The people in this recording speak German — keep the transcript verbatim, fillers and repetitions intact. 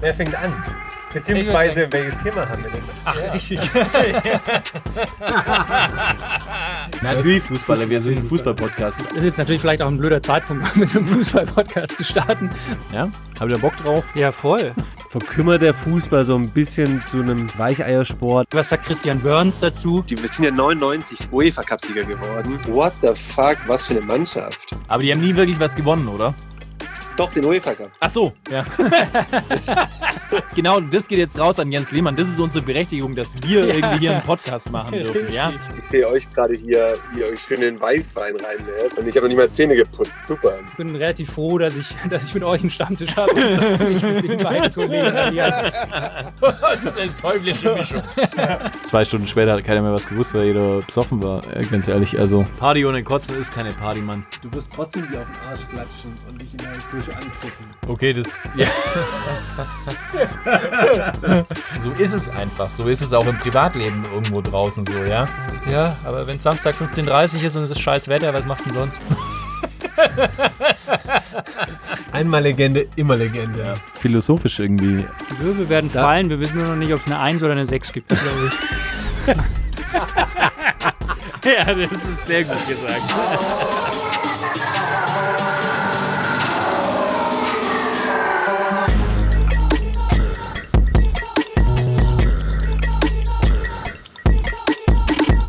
Wer fängt an? Beziehungsweise, welches Thema haben wir denn? Ach, ja. Richtig. Natürlich Fußballer, wir sind ein Fußball-Podcast. Das ist jetzt natürlich vielleicht auch ein blöder Zeitpunkt, mit einem Fußball-Podcast zu starten. Ja, habt ihr Bock drauf? Ja, voll. Verkümmert der Fußball so ein bisschen zu einem Weicheiersport? Was sagt Christian Burns dazu? Die, wir sind ja neunundneunzig UEFA-Cup-Sieger geworden. What the fuck, was für eine Mannschaft. Aber die haben nie wirklich was gewonnen, oder? Doch, den UEFA-Cup. Ach so, ja. Genau, das geht jetzt raus an Jens Lehmann. Das ist unsere Berechtigung, dass wir ja. irgendwie hier einen Podcast machen dürfen. Ja? Ich sehe euch gerade hier, wie ihr euch schön den Weißwein reinlädt. Und ich habe noch nicht mal Zähne geputzt. Super. Ich bin relativ froh, dass ich, dass ich mit euch einen Stammtisch habe. Und nicht mit den beiden Kollegen hier. Das ist eine teuflische Mischung. Zwei Stunden später hat keiner mehr was gewusst, weil jeder besoffen war. Ganz ehrlich, also Party ohne Kotzen ist keine Party, Mann. Du wirst trotzdem die auf den Arsch klatschen und dich in der Dusche anfressen. Okay, das... Ja. So ist es einfach. So ist es auch im Privatleben irgendwo draußen so, ja? Ja, aber wenn es Samstag fünfzehn Uhr dreißig ist und es ist scheiß Wetter, was machst du denn sonst? Einmal Legende, immer Legende. Ja. Philosophisch irgendwie. Die Würfel werden da fallen, wir wissen nur noch nicht, ob es eine eins oder eine sechs gibt, glaube ich. Ja, das ist sehr gut gesagt.